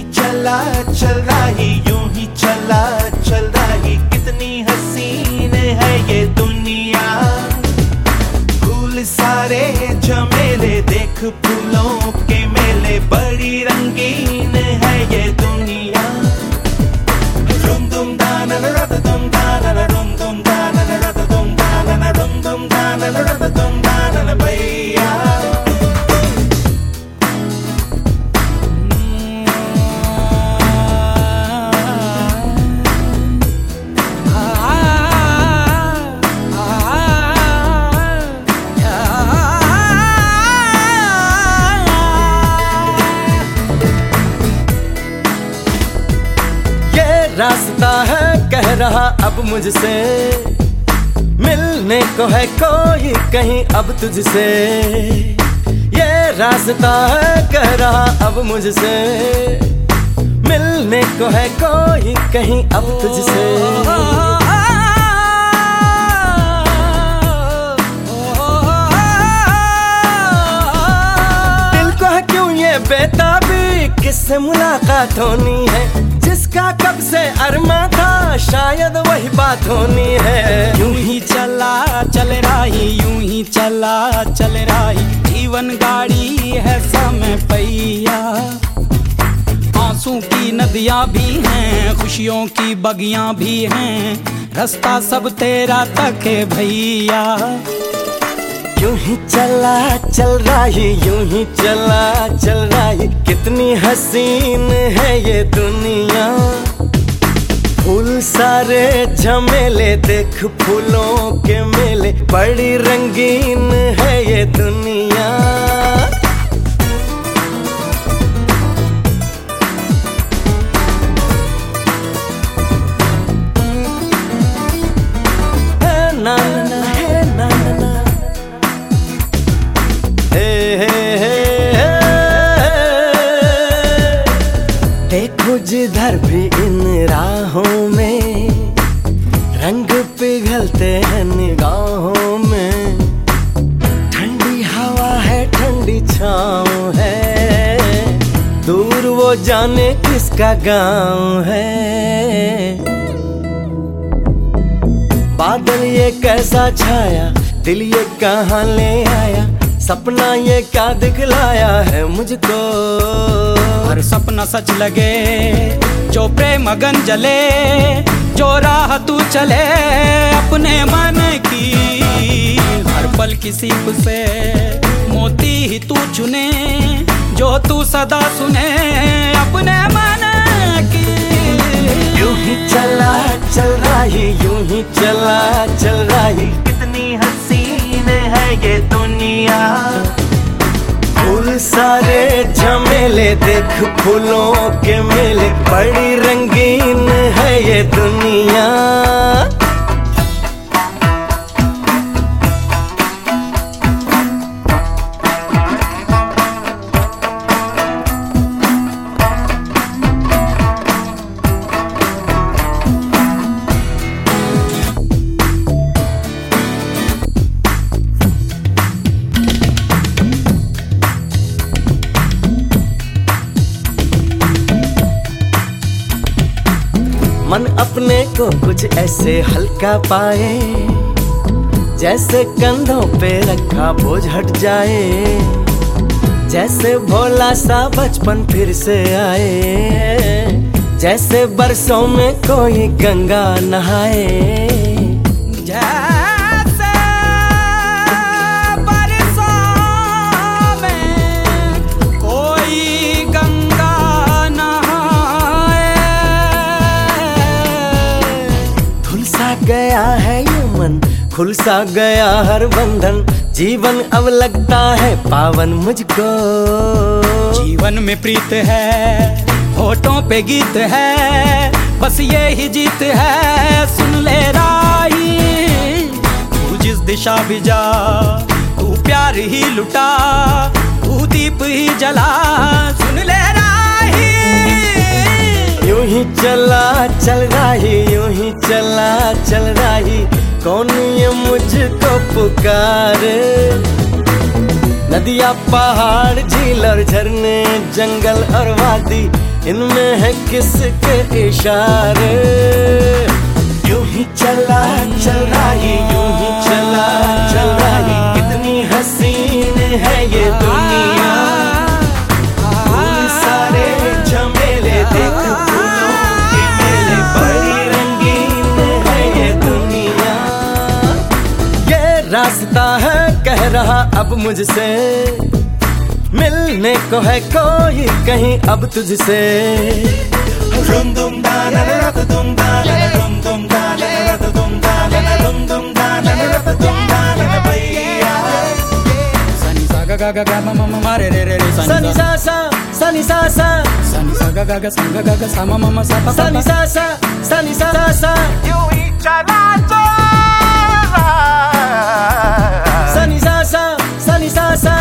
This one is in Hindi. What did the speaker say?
ही चला चल रही, यूं ही चला चल रही, कितनी हसीन है ये दुनिया। फूल सारे झमेले, देख फूलों के मेले, बड़ी रंगीन है ये दुनिया। रुम दुम दाना रत दुम दाना, रुम दुम दाना रत दुम दाना, रुम दुम दाना रत दुम दाना भैया। रास्ता है कह रहा अब मुझसे, मिलने को है कोई कहीं अब तुझसे। ये रास्ता है कह रहा अब मुझसे, मिलने को है कोई कहीं अब तुझसे। दिल को है क्यों ये बेताबी, किससे मुलाकात होनी है, जिसका कब से अरमा था शायद वही बात होनी है। यूं ही चला चल रही, यूं ही चला चल रही, जीवन गाड़ी है समय पहिया। आंसू की नदियां भी हैं, खुशियों की बगियां भी हैं, रास्ता सब तेरा तक है भैया। यूं ही चला चल रही, यूं ही चला चल रही, कितनी हसीन है ये दुनिया। फूल सारे झमेले, देख फूलों के मेले, बड़ी रंगीन है ये दुनिया। ना ना है ना ना, देखो जिधर भी इन राहों में, रंग पिघलते हैं निगाहों में। ठंडी हवा है, ठंडी छाँव है, दूर वो जाने किसका गाँव है। बादल ये कैसा छाया, दिल ये कहाँ ले आया, सपना ये क्या दिखलाया है मुझको। हर सपना सच लगे, जो प्रेम अगन जले, जो राह तू चले अपने मन की। हर पल की सीप से मोती ही तू चुने, जो तू सदा सुने अपने मन की। यूं ही चला चल रही, यूं ही चला चल रही, कितनी हसीन है ये दुनिया। फूल सारे झमेले, देख फूलों के मेले, बड़ी रंगीन है ये दुनिया। मन अपने को कुछ ऐसे हल्का पाए, जैसे कंधों पे रखा बोझ हट जाए, जैसे भोला सा बचपन फिर से आए, जैसे बरसों में कोई गंगा नहाए। गया है ये मन, खुल सा गया हर बंधन, जीवन अब लगता है पावन मुझको। जीवन में प्रीत है, होठों पे गीत है, बस ये ही जीत है, सुन ले राही। तू जिस दिशा भी जा, तू प्यार ही लुटा, तू दीप ही जला, सुन ले राही। यूं ही चला चल रही, यूं ही चला चल रही, कौन ये मुझको पुकारे। नदियाँ पहाड़ झील और झरने, जंगल और वादी, इनमें है किसके इशारे। यूं ही चला चल रहा ही, यूं ही चला चल रहा ही, कितनी हसीन है ये दुनिया। फूल सारे झमेले देख फूलों के मेले, बड़ी रंगीन है ये दुनिया। ये रास्ता है कह रहा अब मुझसे, मिलने को है कोई कहीं अब तुझसे। रुम दुम दाना रत दुम दाना रुम दुम दाना रत दुम दाना रुम दुम दाना रत दुम दाना भैया। सनी सा गा गा गा गा मा मा मा रे रे रे रे सनी सा सा सनी सा सा सनी सा गा गा गा सा गा गा गा सा मा मा मा सा पा पा सनी सा सा सनी सा सा यूं ही चला चल सनी सा सा सनी सा सा